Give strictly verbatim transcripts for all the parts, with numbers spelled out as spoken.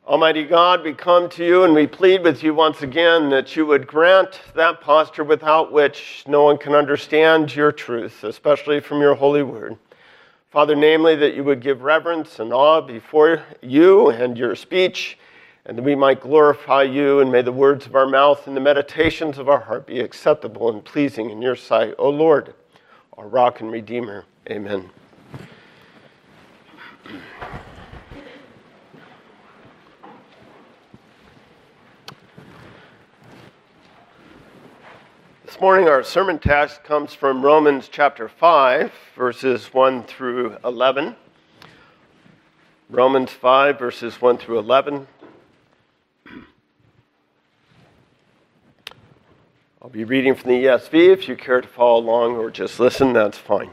Almighty God, we come to you and we plead with you once again that you would grant that posture without which no one can understand your truth, especially from your holy word. Father, namely, that you would give reverence and awe before you and your speech, and that we might glorify you, and may the words of our mouth and the meditations of our heart be acceptable and pleasing in your sight, O Lord, our rock and redeemer. Amen. This morning our sermon text comes from Romans chapter five, verses one through eleven. Romans five, verses one through eleven. I'll be reading from the E S V. If you care to follow along or just listen, that's fine.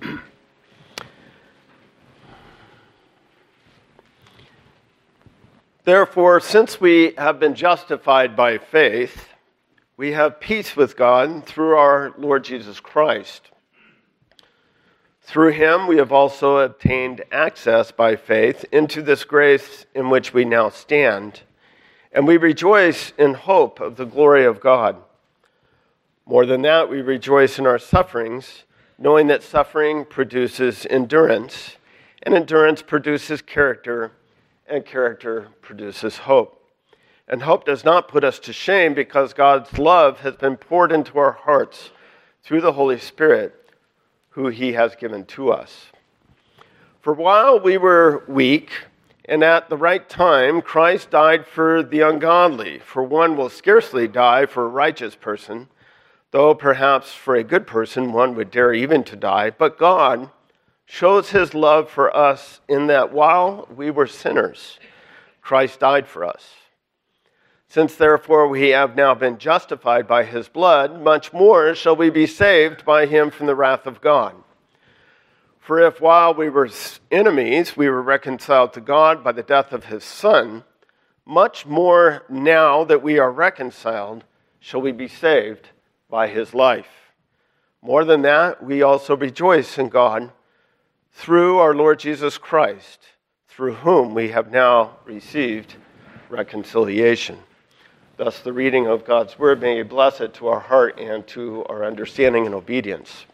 Therefore, since we have been justified by faith, we have peace with God through our Lord Jesus Christ. Through him we have also obtained access by faith into this grace in which we now stand, and we rejoice in hope of the glory of God. More than that, we rejoice in our sufferings, knowing that suffering produces endurance, and endurance produces character, and character produces hope. And hope does not put us to shame, because God's love has been poured into our hearts through the Holy Spirit, who he has given to us. For while we were weak, and at the right time, Christ died for the ungodly. For one will scarcely die for a righteous person, though perhaps for a good person one would dare even to die. But God shows his love for us in that while we were sinners, Christ died for us. Since therefore we have now been justified by his blood, much more shall we be saved by him from the wrath of God. For if while we were enemies we were reconciled to God by the death of his Son, much more now that we are reconciled shall we be saved by his life. More than that, we also rejoice in God through our Lord Jesus Christ, through whom we have now received reconciliation. Thus, the reading of God's word, may he bless it to our heart and to our understanding and obedience.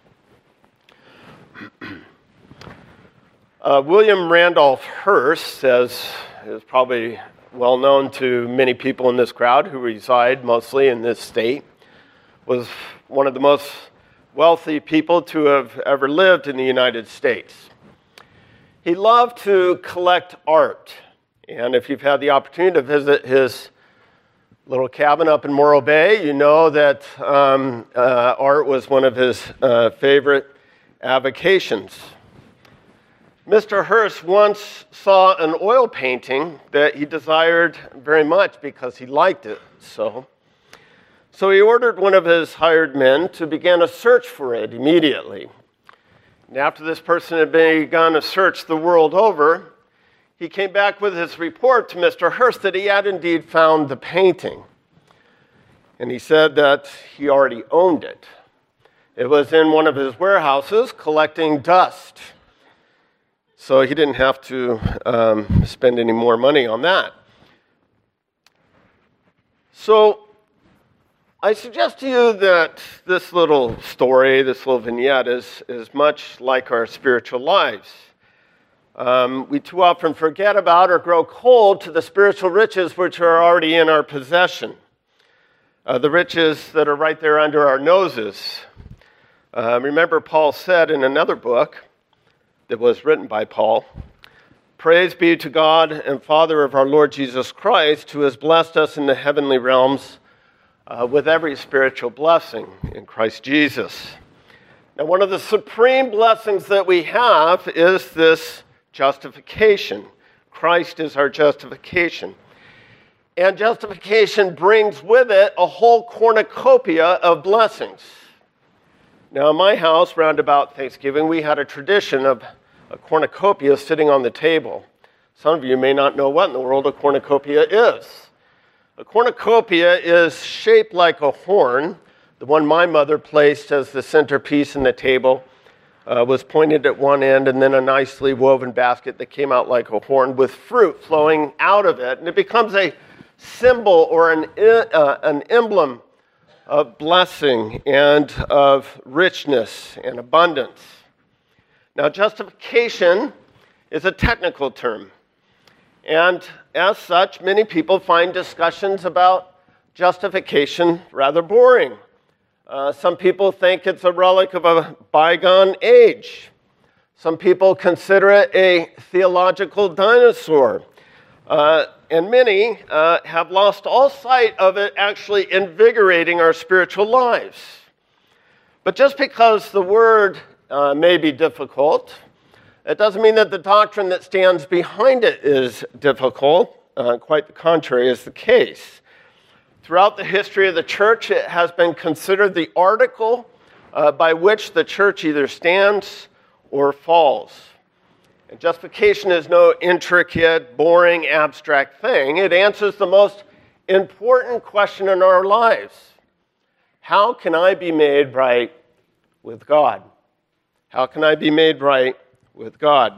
uh, William Randolph Hearst says, is probably well known to many people in this crowd who reside mostly in this state, was one of the most wealthy people to have ever lived in the United States. He loved to collect art, and if you've had the opportunity to visit his little cabin up in Morro Bay, you know that um, uh, art was one of his uh, favorite avocations. Mister Hearst once saw an oil painting that he desired very much because he liked it so. So he ordered one of his hired men to begin a search for it immediately. And after this person had begun a search the world over, he came back with his report to Mister Hearst that he had indeed found the painting. And he said that he already owned it. It was in one of his warehouses collecting dust. So he didn't have to um, spend any more money on that. So I suggest to you that this little story, this little vignette, is, is much like our spiritual lives. Um, we too often forget about or grow cold to the spiritual riches which are already in our possession. Uh, the riches that are right there under our noses. Uh, remember, Paul said in another book that was written by Paul, "Praise be to God and Father of our Lord Jesus Christ, who has blessed us in the heavenly realms uh, with every spiritual blessing in Christ Jesus." Now, one of the supreme blessings that we have is this justification. Christ is our justification. And justification brings with it a whole cornucopia of blessings. Now, in my house, round about Thanksgiving, we had a tradition of a cornucopia sitting on the table. Some of you may not know what in the world a cornucopia is. A cornucopia is shaped like a horn, the one my mother placed as the centerpiece in the table. uh, was pointed at one end, and then a nicely woven basket that came out like a horn with fruit flowing out of it. And it becomes a symbol or an, uh, an emblem of blessing and of richness and abundance. Now, justification is a technical term. And as such, many people find discussions about justification rather boring. Uh, some people think it's a relic of a bygone age. Some people consider it a theological dinosaur. Uh, and many uh, have lost all sight of it actually invigorating our spiritual lives. But just because the word uh, may be difficult, it doesn't mean that the doctrine that stands behind it is difficult. Uh, quite the contrary is the case. Throughout the history of the church, it has been considered the article uh, by which the church either stands or falls. And justification is no intricate, boring, abstract thing. It answers the most important question in our lives. How can I be made right with God? How can I be made right with God?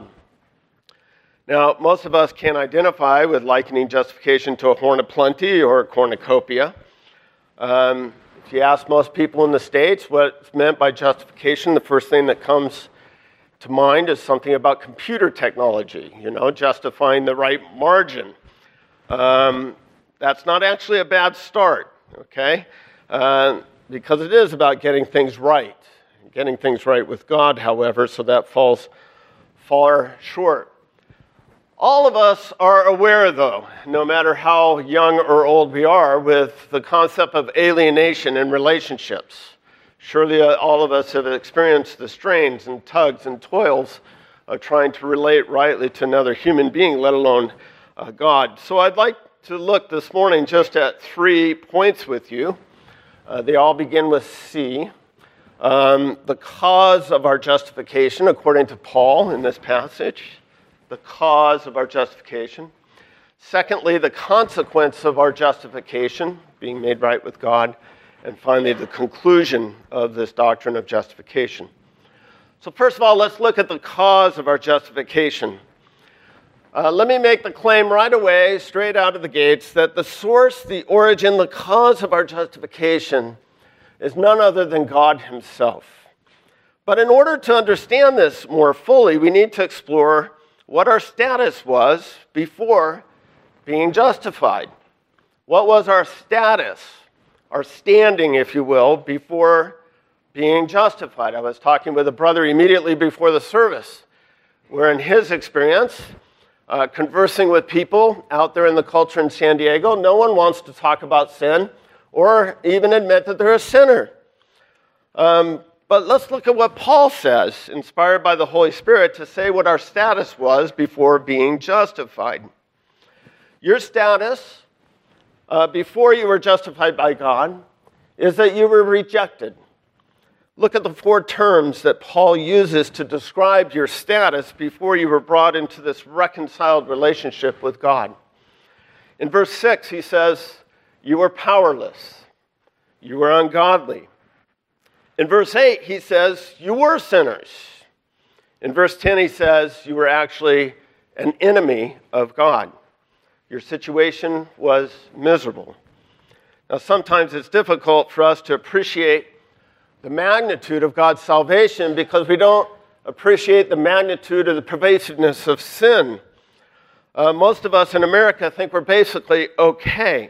Now, most of us can identify with likening justification to a horn of plenty or a cornucopia. Um, if you ask most people in the States what's meant by justification, the first thing that comes to mind is something about computer technology, you know, justifying the right margin. Um, that's not actually a bad start, okay? Uh, because it is about getting things right. Getting things right with God, however, so that falls far short. All of us are aware, though, no matter how young or old we are, with the concept of alienation in relationships. Surely uh, all of us have experienced the strains and tugs and toils of trying to relate rightly to another human being, let alone uh, God. So I'd like to look this morning just at three points with you. Uh, they all begin with C. Um, the cause of our justification, according to Paul in this passage. The cause of our justification. Secondly, the consequence of our justification, being made right with God. And finally, the conclusion of this doctrine of justification. So first of all, let's look at the cause of our justification. Uh, let me make the claim right away, straight out of the gates, that the source, the origin, the cause of our justification is none other than God himself. But in order to understand this more fully, we need to explore what our status was before being justified. What was our status, our standing, if you will, before being justified? I was talking with a brother immediately before the service, where in his experience, uh, conversing with people out there in the culture in San Diego, no one wants to talk about sin or even admit that they're a sinner. Um, But let's look at what Paul says, inspired by the Holy Spirit, to say what our status was before being justified. Your status uh, before you were justified by God is that you were rejected. Look at the four terms that Paul uses to describe your status before you were brought into this reconciled relationship with God. In verse six, he says, you were powerless. You were ungodly. In verse eight, he says, you were sinners. In verse ten, he says, you were actually an enemy of God. Your situation was miserable. Now, sometimes it's difficult for us to appreciate the magnitude of God's salvation because we don't appreciate the magnitude of the pervasiveness of sin. Uh, most of us in America think we're basically okay.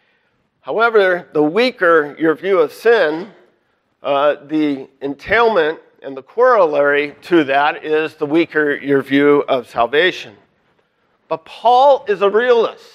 However, the weaker your view of sin, Uh, the entailment and the corollary to that is the weaker your view of salvation. But Paul is a realist.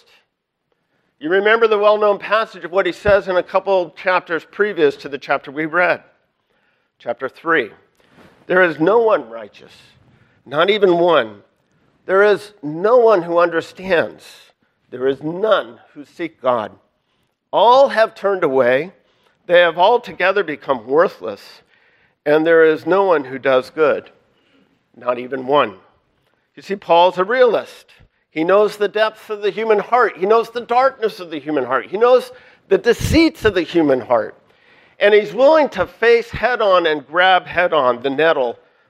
You remember the well-known passage of what he says in a couple chapters previous to the chapter we read. Chapter three. There is no one righteous, not even one. There is no one who understands. There is none who seek God. All have turned away. They have altogether become worthless, and there is no one who does good, not even one. You see, Paul's a realist. He knows the depths of the human heart. He knows the darkness of the human heart. He knows the deceits of the human heart. And he's willing to face head on and grab head on the nettle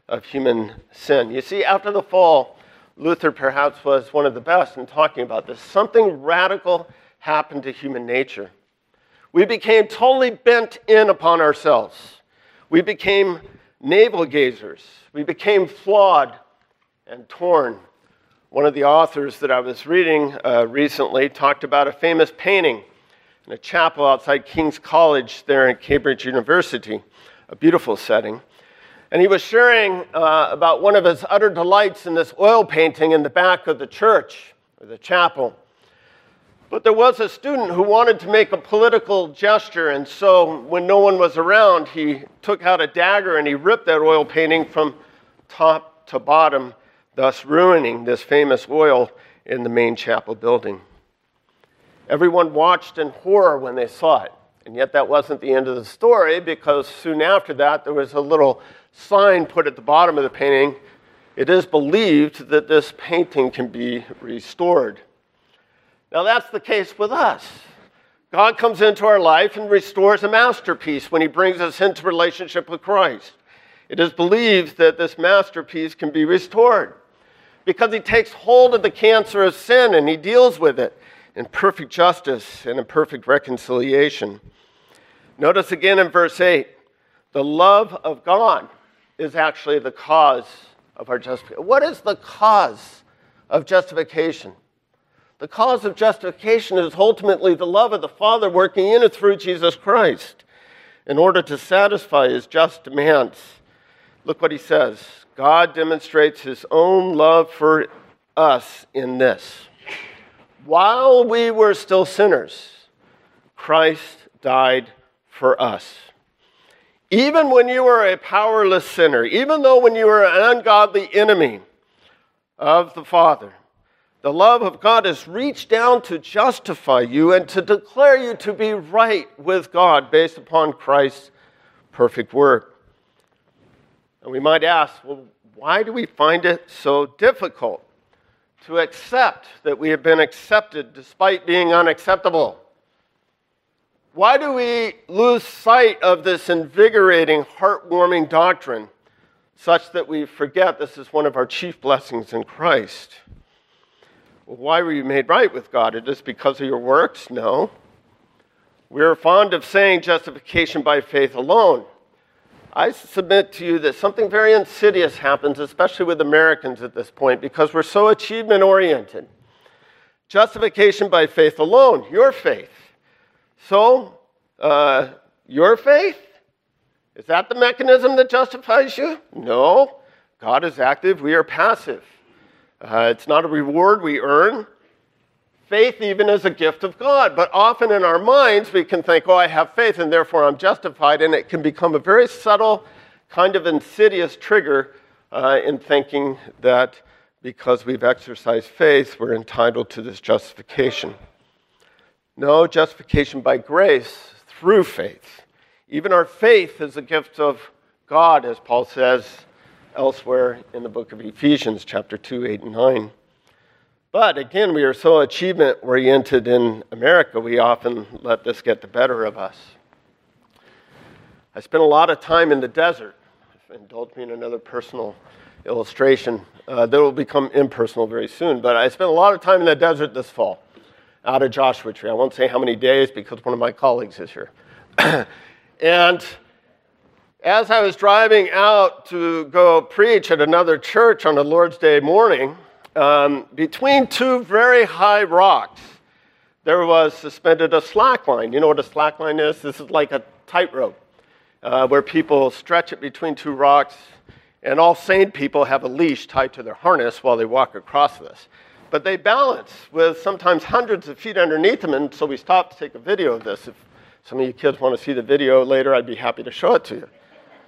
of human sin. You see, after the fall, Luther perhaps was one of the best in talking about this. Something radical happened to human nature. We became totally bent in upon ourselves. We became navel-gazers. We became flawed and torn. One of the authors that I was reading uh, recently talked about a famous painting in a chapel outside King's College there at Cambridge University, a beautiful setting. And he was sharing uh, about one of his utter delights in this oil painting in the back of the church, or the chapel. But there was a student who wanted to make a political gesture, and so when no one was around, he took out a dagger and he ripped that oil painting from top to bottom, thus ruining this famous oil in the main chapel building. Everyone watched in horror when they saw it, and yet that wasn't the end of the story, because soon after that there was a little sign put at the bottom of the painting. It is believed that this painting can be restored. Now that's the case with us. God comes into our life and restores a masterpiece when he brings us into relationship with Christ. It is believed that this masterpiece can be restored because he takes hold of the cancer of sin and he deals with it in perfect justice and in perfect reconciliation. Notice again in verse eight, the love of God is actually the cause of our justification. What is the cause of justification? The cause of justification is ultimately the love of the Father working in and through Jesus Christ in order to satisfy his just demands. Look what he says. God demonstrates his own love for us in this. While we were still sinners, Christ died for us. Even when you were a powerless sinner, even though when you were an ungodly enemy of the Father, the love of God has reached down to justify you and to declare you to be right with God based upon Christ's perfect work. And we might ask, well, why do we find it so difficult to accept that we have been accepted despite being unacceptable? Why do we lose sight of this invigorating, heartwarming doctrine such that we forget this is one of our chief blessings in Christ? Well, why were you made right with God? Is this because of your works? No. We're fond of saying justification by faith alone. I submit to you that something very insidious happens, especially with Americans at this point, because we're so achievement-oriented. Justification by faith alone, your faith. So, uh, your faith? Is that the mechanism that justifies you? No. God is active, we are passive. Uh, it's not a reward we earn. Faith even is a gift of God. But often in our minds, we can think, oh, I have faith, and therefore I'm justified. And it can become a very subtle, kind of insidious trigger uh, in thinking that because we've exercised faith, we're entitled to this justification. No, justification by grace through faith. Even our faith is a gift of God, as Paul says elsewhere in the book of Ephesians, chapter two, eight, and nine. But again, we are so achievement-oriented in America, we often let this get the better of us. I spent a lot of time in the desert. Indulge me in another personal illustration uh, that will become impersonal very soon. But I spent a lot of time in the desert this fall, out of Joshua Tree. I won't say how many days because one of my colleagues is here. And as I was driving out to go preach at another church on a Lord's Day morning, um, between two very high rocks, there was suspended a slack line. You know what a slack line is? This is like a tightrope uh, where people stretch it between two rocks, and all sane people have a leash tied to their harness while they walk across this. But they balance with sometimes hundreds of feet underneath them, and so we stopped to take a video of this. If some of you kids want to see the video later, I'd be happy to show it to you.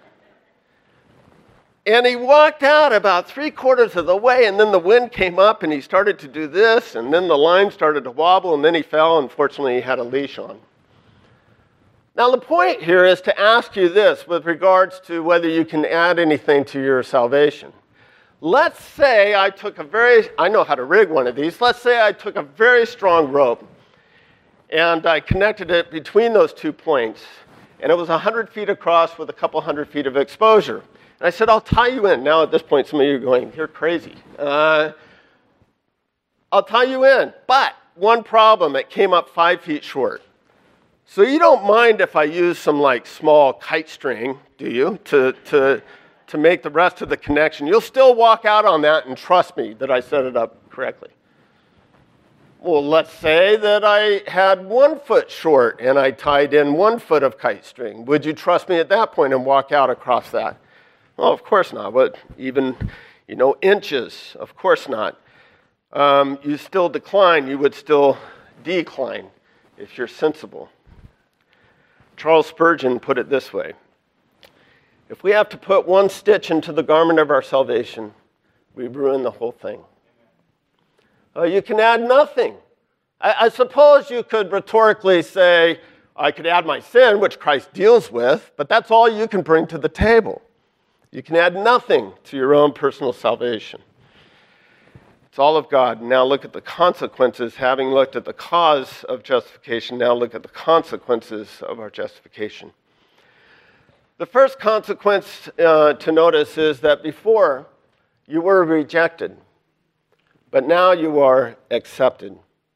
And he walked out about three quarters of the way, and then the wind came up, and he started to do this, and then the line started to wobble, and then he fell. Unfortunately, he had a leash on. Now, the point here is to ask you this with regards to whether you can add anything to your salvation. Let's say I took a very, I know how to rig one of these. Let's say I took a very strong rope, and I connected it between those two points, and it was one hundred feet across with a couple hundred feet of exposure. And I said, I'll tie you in. Now at this point, some of you are going, you're crazy. Uh, I'll tie you in. But one problem, it came up five feet short. So you don't mind if I use some like small kite string, do you, to, to, to make the rest of the connection? You'll still walk out on that and trust me that I set it up correctly. Well, let's say that I had one foot short and I tied in one foot of kite string. Would you trust me at that point and walk out across that? Well, of course not. But even, you know, inches, of course not. Um, you still decline. You would still decline if you're sensible. Charles Spurgeon put it this way: if we have to put one stitch into the garment of our salvation, we ruin the whole thing. Uh, you can add nothing. I, I suppose you could rhetorically say, I could add my sin, which Christ deals with, but that's all you can bring to the table. You can add nothing to your own personal salvation. It's all of God. Now look at the consequences. Having looked at the cause of justification, now look at the consequences of our justification. The first consequence uh, to notice is that before you were rejected, but now you are accepted.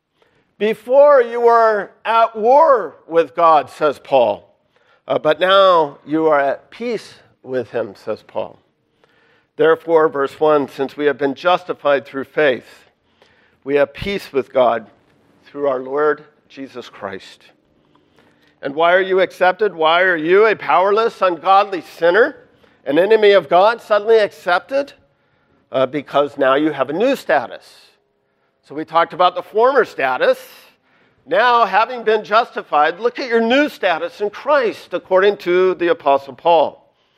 Before you were at war with God, says Paul, uh, but now you are at peace with him, says Paul. Therefore, verse one, since we have been justified through faith, we have peace with God through our Lord Jesus Christ. And why are you accepted? Why are you, a powerless, ungodly sinner, an enemy of God, suddenly accepted? Uh, because now you have a new status. So we talked about the former status. Now, having been justified, look at your new status in Christ, according to the Apostle Paul.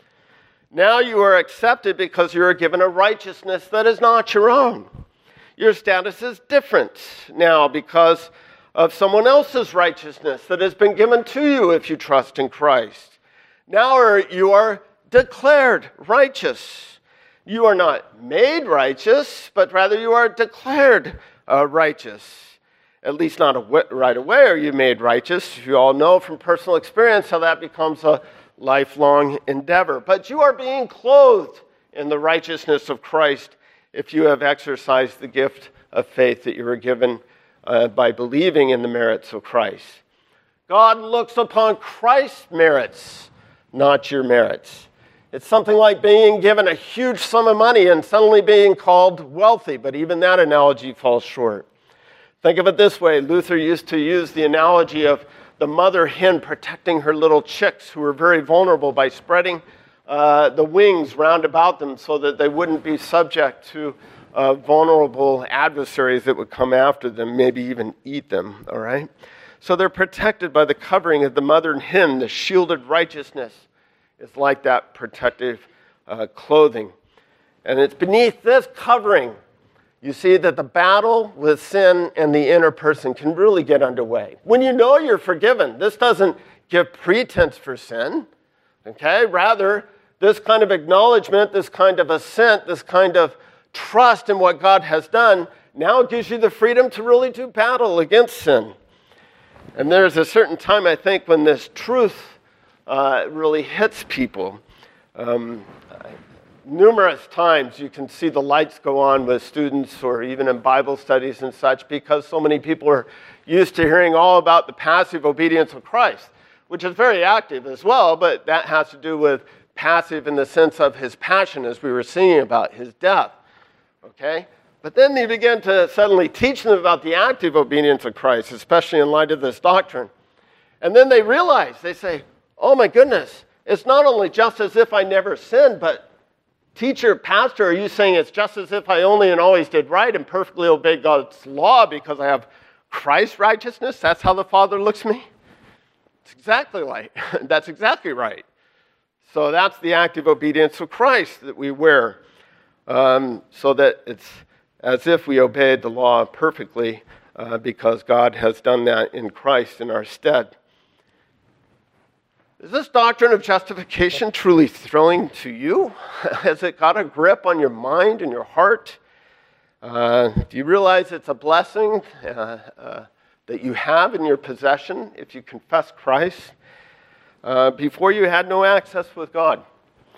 Now you are accepted because you are given a righteousness that is not your own. Your status is different now because of someone else's righteousness that has been given to you if you trust in Christ. Now you are declared righteous. You are not made righteous, but rather you are declared uh, righteous. At least not a, right away are you made righteous. You all know from personal experience how that becomes a lifelong endeavor. But you are being clothed in the righteousness of Christ if you have exercised the gift of faith that you were given uh, by believing in the merits of Christ. God looks upon Christ's merits, not your merits. It's something like being given a huge sum of money and suddenly being called wealthy, but even that analogy falls short. Think of it this way. Luther used to use the analogy of the mother hen protecting her little chicks who were very vulnerable by spreading uh, the wings round about them so that they wouldn't be subject to uh, vulnerable adversaries that would come after them, maybe even eat them, all right? So they're protected by the covering of the mother hen. The shielded righteousness is like that protective uh, clothing. And it's beneath this covering you see that the battle with sin and the inner person can really get underway. When you know you're forgiven, this doesn't give pretense for sin, okay? Rather, this kind of acknowledgement, this kind of assent, this kind of trust in what God has done now gives you the freedom to really do battle against sin. And there's a certain time, I think, when this truth uh, really hits people. Um, Numerous times you can see the lights go on with students or even in Bible studies and such because so many people are used to hearing all about the passive obedience of Christ, which is very active as well, but that has to do with passive in the sense of his passion, as we were singing about, his death, okay? But then they begin to suddenly teach them about the active obedience of Christ, especially in light of this doctrine. And then they realize, they say, oh my goodness, it's not only just as if I never sinned, but teacher, pastor, are you saying it's just as if I only and always did right and perfectly obeyed God's law because I have Christ's righteousness? That's how the Father looks at me? It's exactly right. That's exactly right. So that's the active obedience of Christ that we wear, um, so that it's as if we obeyed the law perfectly uh, because God has done that in Christ in our stead. Is this doctrine of justification truly thrilling to you? Has it got a grip on your mind and your heart? Uh, do you realize it's a blessing uh, uh, that you have in your possession if you confess Christ? Uh, before you had no access with God.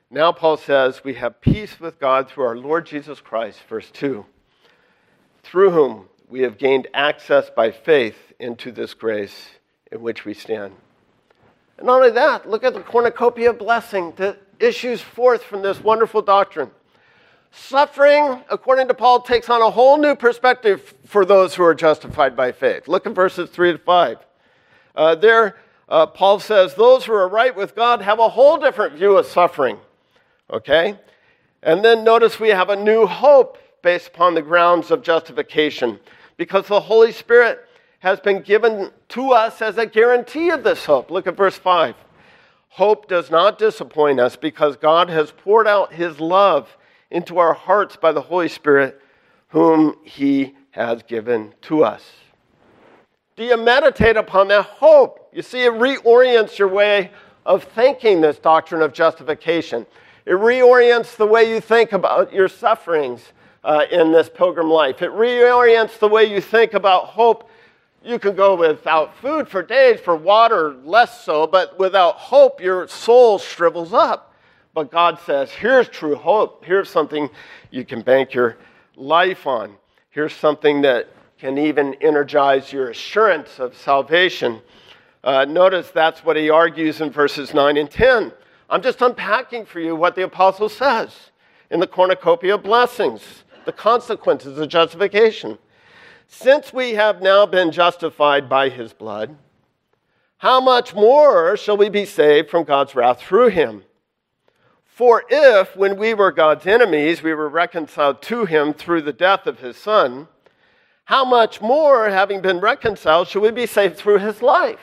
Now Paul says we have peace with God through our Lord Jesus Christ, verse two, through whom we have gained access by faith into this grace in which we stand. And not only that, look at the cornucopia of blessing that issues forth from this wonderful doctrine. Suffering, according to Paul, takes on a whole new perspective for those who are justified by faith. Look at verses three to five. Uh, there, uh, Paul says, those who are right with God have a whole different view of suffering. Okay? And then notice we have a new hope based upon the grounds of justification, because the Holy Spirit has been given to us as a guarantee of this hope. Look at verse five. Hope does not disappoint us because God has poured out his love into our hearts by the Holy Spirit, whom he has given to us. Do you meditate upon that hope? You see, it reorients your way of thinking, this doctrine of justification. It reorients the way you think about your sufferings uh, in this pilgrim life. It reorients the way you think about hope. You can go without food for days, for water less so, but without hope, your soul shrivels up. But God says, here's true hope. Here's something you can bank your life on. Here's something that can even energize your assurance of salvation. Uh, notice that's what he argues in verses nine and ten. I'm just unpacking for you what the apostle says in the cornucopia of blessings, the consequences of justification. Since we have now been justified by his blood, how much more shall we be saved from God's wrath through him? For if, when we were God's enemies, we were reconciled to him through the death of his Son, how much more, having been reconciled, shall we be saved through his life?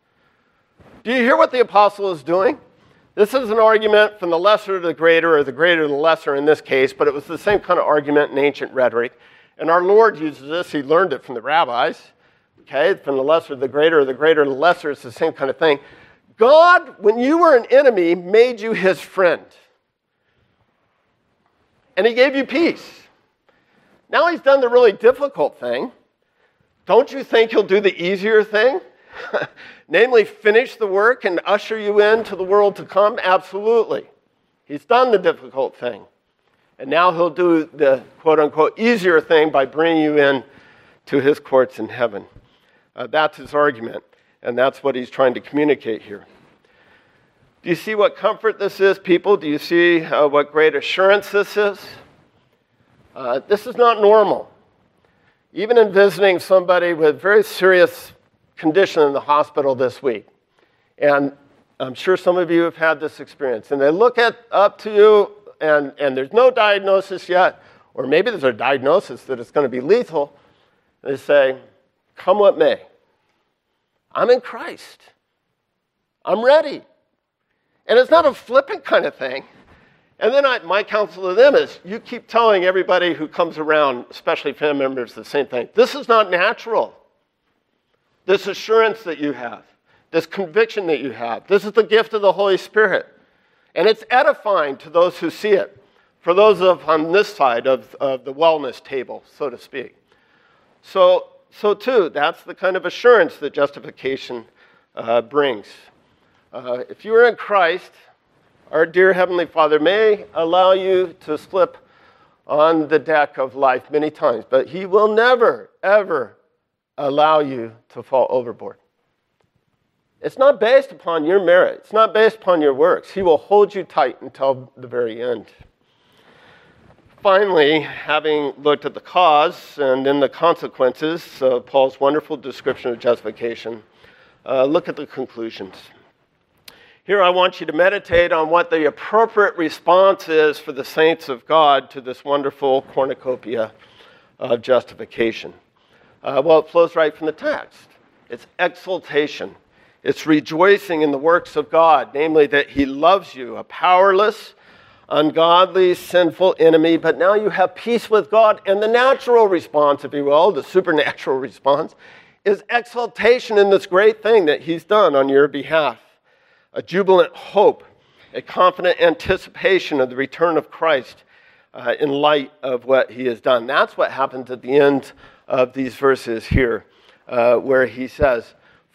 Do you hear what the apostle is doing? This is an argument from the lesser to the greater, or the greater to the lesser in this case, but it was the same kind of argument in ancient rhetoric. And our Lord uses this. He learned it from the rabbis. Okay, from the lesser to the greater, or the greater to the lesser, it's the same kind of thing. God, when you were an enemy, made you his friend. And he gave you peace. Now he's done the really difficult thing. Don't you think he'll do the easier thing? Namely, finish the work and usher you into the world to come? Absolutely. He's done the difficult thing. And now he'll do the quote-unquote easier thing by bringing you in to his courts in heaven. Uh, that's his argument, and that's what he's trying to communicate here. Do you see what comfort this is, people? Do you see uh, what great assurance this is? Uh, this is not normal. Even in visiting somebody with very serious condition in the hospital this week, and I'm sure some of you have had this experience, and they look at up to you, and, and there's no diagnosis yet, or maybe there's a diagnosis that it's going to be lethal. They say, come what may. I'm in Christ. I'm ready. And it's not a flippant kind of thing. And then I, my counsel to them is, you keep telling everybody who comes around, especially family members, the same thing. This is not natural. This assurance that you have, this conviction that you have, this is the gift of the Holy Spirit. And it's edifying to those who see it, for those of on this side of, of the wellness table, so to speak. So, so too, that's the kind of assurance that justification uh, brings. Uh, if you are in Christ, our dear Heavenly Father may allow you to slip on the deck of life many times, but he will never, ever allow you to fall overboard. It's not based upon your merit. It's not based upon your works. He will hold you tight until the very end. Finally, having looked at the cause and then the consequences of Paul's wonderful description of justification, uh, look at the conclusions. Here I want you to meditate on what the appropriate response is for the saints of God to this wonderful cornucopia of justification. Uh, well, it flows right from the text. It's exultation. It's rejoicing in the works of God, namely that he loves you, a powerless, ungodly, sinful enemy, but now you have peace with God. And the natural response, if you will, the supernatural response, is exultation in this great thing that he's done on your behalf. A jubilant hope, a confident anticipation of the return of Christ uh, in light of what he has done. That's what happens at the end of these verses here, uh, where he says,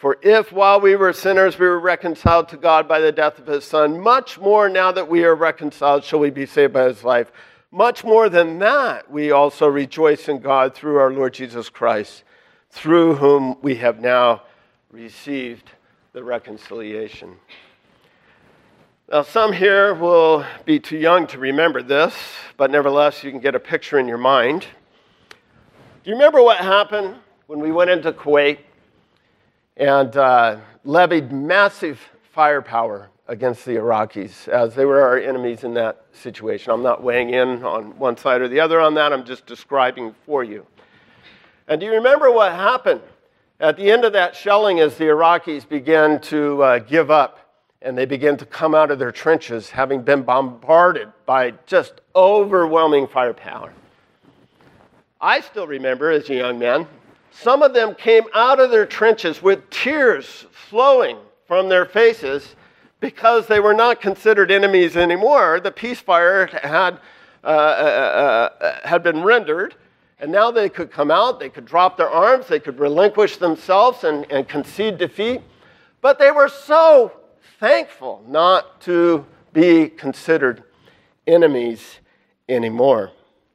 For if while we were sinners we were reconciled to God by the death of his Son, much more now that we are reconciled shall we be saved by his life. Much more than that, we also rejoice in God through our Lord Jesus Christ, through whom we have now received the reconciliation. Now, some here will be too young to remember this, but nevertheless, you can get a picture in your mind. Do you remember what happened when we went into Kuwait and uh, levied massive firepower against the Iraqis, as they were our enemies in that situation? I'm not weighing in on one side or the other on that. I'm just describing for you. And do you remember what happened at the end of that shelling as the Iraqis began to uh, give up and they began to come out of their trenches, having been bombarded by just overwhelming firepower? I still remember as a young man, some of them came out of their trenches with tears flowing from their faces because they were not considered enemies anymore. The ceasefire had, uh, uh, uh, had been rendered, and now they could come out, they could drop their arms, they could relinquish themselves and, and concede defeat. But they were so thankful not to be considered enemies anymore.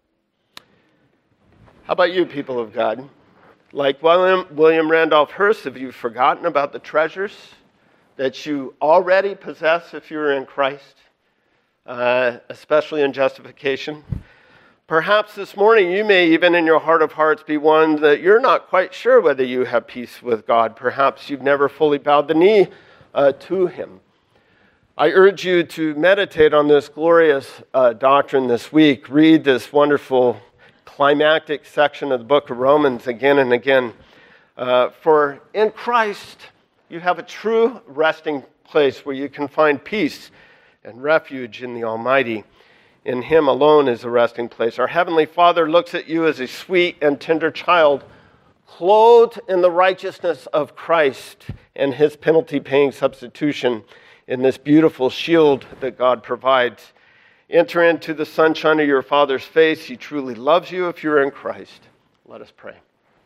How about you, people of God? Like William, William Randolph Hearst, have you forgotten about the treasures that you already possess if you're in Christ, uh, especially in justification? Perhaps this morning you may even in your heart of hearts be one that you're not quite sure whether you have peace with God. Perhaps you've never fully bowed the knee uh, to him. I urge you to meditate on this glorious uh, doctrine this week. Read this wonderful climactic section of the book of Romans again and again. Uh, for in Christ, you have a true resting place where you can find peace and refuge in the Almighty. In him alone is a resting place. Our Heavenly Father looks at you as a sweet and tender child, clothed in the righteousness of Christ and his penalty-paying substitution in this beautiful shield that God provides. Enter into the sunshine of your Father's face. He truly loves you if you're in Christ. Let us pray.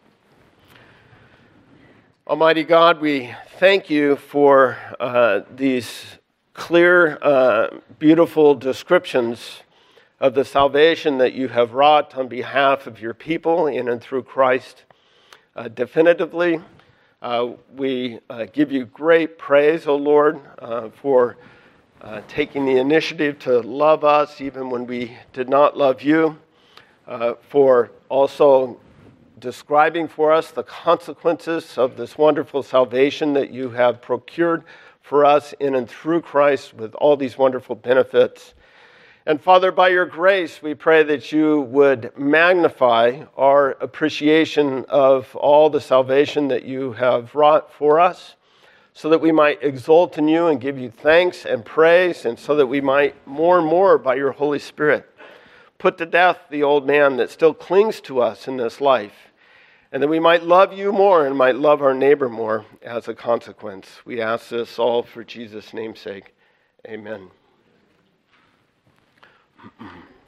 Almighty God, we thank you for uh, these clear, uh, beautiful descriptions of the salvation that you have wrought on behalf of your people in and through Christ. Uh, definitively, uh, we uh, give you great praise, O Lord, uh, for Uh, taking the initiative to love us even when we did not love you, uh, for also describing for us the consequences of this wonderful salvation that you have procured for us in and through Christ with all these wonderful benefits. And Father, by your grace, we pray that you would magnify our appreciation of all the salvation that you have wrought for us, so that we might exult in you and give you thanks and praise, and so that we might more and more, by your Holy Spirit, put to death the old man that still clings to us in this life, and that we might love you more and might love our neighbor more as a consequence. We ask this all for Jesus' name's sake. Amen.